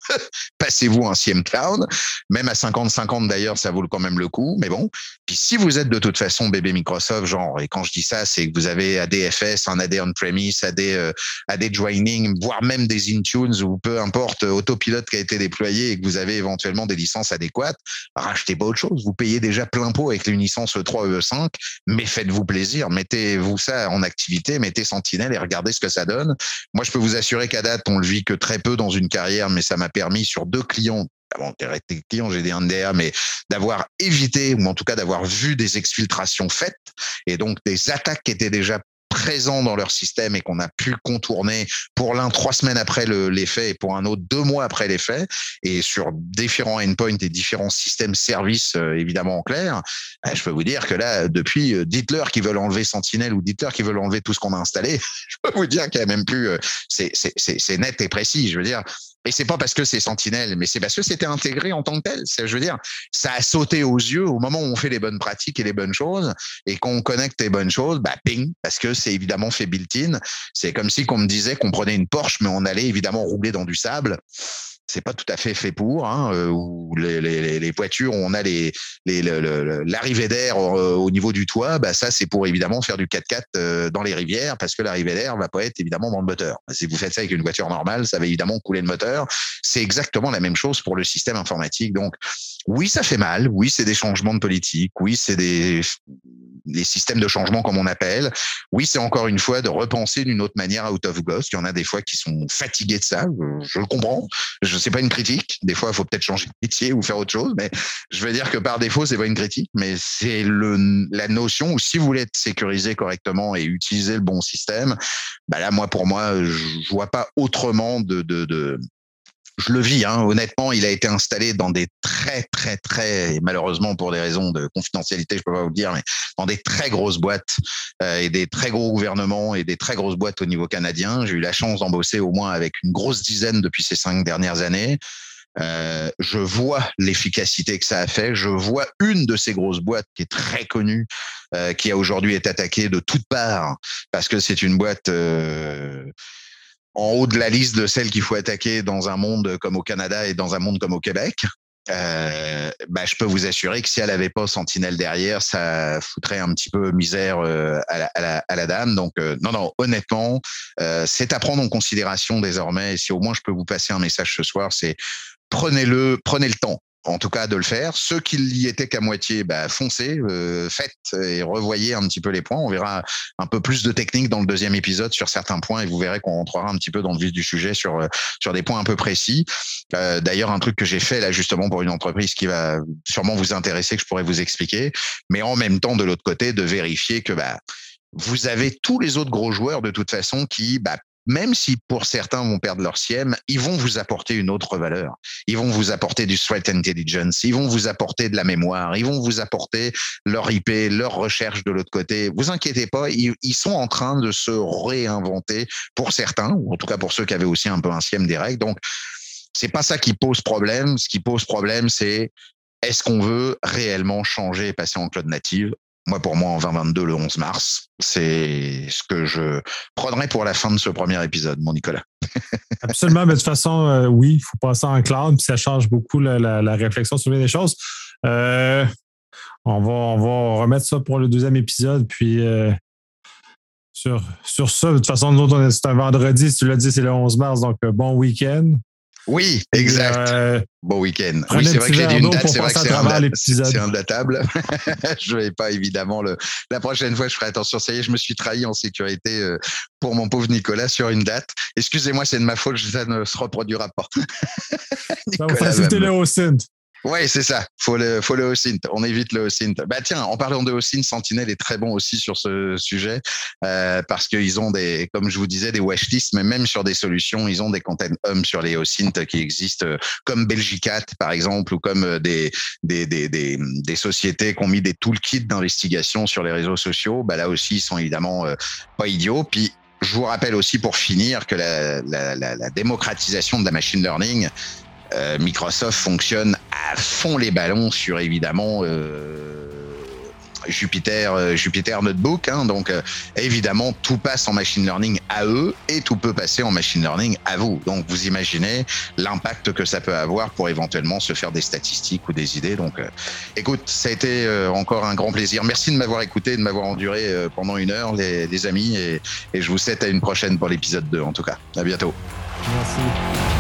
passez-vous un C M Cloud. Même à cinquante cinquante d'ailleurs, ça vaut quand même le coup. Mais bon, puis si vous êtes de toute façon bébé Microsoft, genre, et quand je dis ça, c'est que vous avez A D F S, un A D on-premise, A D, euh, A D joining, voire même des Intunes ou peu importe, autopilote qui a été déployé et que vous avez éventuellement des licences adéquates, rachetez pas autre chose. Vous payez déjà plein pot avec une licence E trois E cinq, mais faites-vous plaisir, mettez-vous ça en activité, mettez Sentinel et regardez ce que ça donne. Moi, je peux vous assurer qu'à date, on le vit que très peu dans une carrière, mais ça m'a permis sur deux clients, bon, des clients, j'ai des N D A, mais d'avoir évité, ou en tout cas d'avoir vu des exfiltrations faites, et donc des attaques qui étaient déjà présents dans leur système et qu'on a pu contourner pour l'un trois semaines après le, les faits et pour un autre deux mois après les faits, et sur différents endpoints et différents systèmes services euh, évidemment en clair, euh, je peux vous dire que là, depuis, euh, dites-leur qu'ils veulent enlever Sentinel ou dites-leur qu'ils veulent enlever tout ce qu'on a installé, je peux vous dire qu'il y a même plus, euh, c'est, c'est, c'est, c'est net et précis, je veux dire. Et c'est pas parce que c'est Sentinel, mais c'est parce que c'était intégré en tant que tel. C'est, je veux dire, ça a sauté aux yeux au moment où on fait les bonnes pratiques et les bonnes choses, et qu'on connecte les bonnes choses, bah ping, parce que c'est évidemment fait built-in. C'est comme si qu'on me disait qu'on prenait une Porsche, mais on allait évidemment rouler dans du sable. C'est pas tout à fait fait pour, hein, euh, où les, les, les voitures, on a les, les, le, le, l'arrivée d'air au, au niveau du toit, bah ça c'est pour évidemment faire du quatre-quatre euh, dans les rivières, parce que l'arrivée d'air va pas être évidemment dans le moteur. Si vous faites ça avec une voiture normale, ça va évidemment couler le moteur. C'est exactement la même chose pour le système informatique. Donc oui, ça fait mal, oui, c'est des changements de politique, oui, c'est des les systèmes de changement comme on appelle. Oui, c'est encore une fois de repenser d'une autre manière out of box. Il y en a des fois qui sont fatigués de ça, je, je le comprends. Je sais pas une critique. Des fois, il faut peut-être changer de métier ou faire autre chose, mais je veux dire que par défaut, c'est pas une critique, mais c'est le la notion où si vous voulez être sécurisé correctement et utiliser le bon système, bah là, moi, pour moi, je, je vois pas autrement de de, de je le vis, hein, honnêtement, il a été installé dans des très, très, très, et malheureusement pour des raisons de confidentialité, je peux pas vous le dire, mais dans des très grosses boîtes euh, et des très gros gouvernements et des très grosses boîtes au niveau canadien. J'ai eu la chance d'en bosser au moins avec une grosse dizaine depuis ces cinq dernières années. Euh, je vois l'efficacité que ça a fait. Je vois une de ces grosses boîtes qui est très connue, euh, qui a aujourd'hui été attaquée de toutes parts parce que c'est une boîte... Euh, en haut de la liste de celles qu'il faut attaquer dans un monde comme au Canada et dans un monde comme au Québec. Euh, bah, je peux vous assurer que si elle avait pas Sentinel derrière, ça foutrait un petit peu misère euh, à, la, à, la, à la dame. Donc, euh, non, non, honnêtement, euh, c'est à prendre en considération désormais. Et si au moins je peux vous passer un message ce soir, c'est prenez-le, prenez le temps. En tout cas, de le faire. Ceux qui y étaient qu'à moitié, bah, foncez, euh, faites et revoyez un petit peu les points. On verra un peu plus de technique dans le deuxième épisode sur certains points et vous verrez qu'on rentrera un petit peu dans le vif du sujet sur sur des points un peu précis. Euh, d'ailleurs, un truc que j'ai fait là justement pour une entreprise qui va sûrement vous intéresser, que je pourrais vous expliquer, mais en même temps de l'autre côté de vérifier que bah vous avez tous les autres gros joueurs de toute façon qui bah même si pour certains vont perdre leur S I E M, ils vont vous apporter une autre valeur. Ils vont vous apporter du threat intelligence, ils vont vous apporter de la mémoire, ils vont vous apporter leur I P, leur recherche de l'autre côté. Vous inquiétez pas, ils, ils sont en train de se réinventer pour certains, ou en tout cas pour ceux qui avaient aussi un peu un S I E M direct. Donc, c'est pas ça qui pose problème. Ce qui pose problème, c'est est-ce qu'on veut réellement changer et passer en cloud native? Moi, pour moi, en vingt vingt-deux, le onze mars, c'est ce que je prendrai pour la fin de ce premier épisode, mon Nicolas. Absolument, mais de toute façon, euh, oui, il faut passer en cloud, puis ça change beaucoup la, la, la réflexion sur les choses. Euh, on, va, on va remettre ça pour le deuxième épisode, puis euh, sur, sur ça, de toute façon, nous autres, c'est un vendredi, si tu l'as dit, c'est le onze mars, donc euh, bon week-end. Oui, exact. Euh, bon week-end. Oui, c'est vrai que j'ai dit une date, c'est vrai que c'est, un, c'est indatable. Je vais pas, évidemment, le, la prochaine fois, je ferai attention. Ça y est, je me suis trahi en sécurité euh, pour mon pauvre Nicolas sur une date. Excusez-moi, c'est de ma faute, ça ne se reproduira pas. Ça va faciliter le hosting. Ouais, c'est ça. Faut le, faut le OSINT. On évite le OSINT. Bah tiens, en parlant de OSINT, Sentinel est très bon aussi sur ce sujet euh, parce qu'ils ont des, comme je vous disais, des washlists, mais même sur des solutions, ils ont des content hum sur les OSINT qui existent, comme Belgicat par exemple, ou comme des des des des, des sociétés qui ont mis des toolkits d'investigation sur les réseaux sociaux. Bah là aussi, ils sont évidemment euh, pas idiots. Puis je vous rappelle aussi pour finir que la, la, la, la démocratisation de la machine learning. Euh, Microsoft fonctionne à fond les ballons sur évidemment euh, Jupyter, euh, Jupyter Notebook. Hein, donc, euh, évidemment, tout passe en machine learning à eux et tout peut passer en machine learning à vous. Donc, vous imaginez l'impact que ça peut avoir pour éventuellement se faire des statistiques ou des idées. Donc, euh, écoute, ça a été euh, encore un grand plaisir. Merci de m'avoir écouté, de m'avoir enduré euh, pendant une heure, les, les amis. Et, et je vous souhaite à une prochaine pour l'épisode deux, en tout cas. À bientôt. Merci.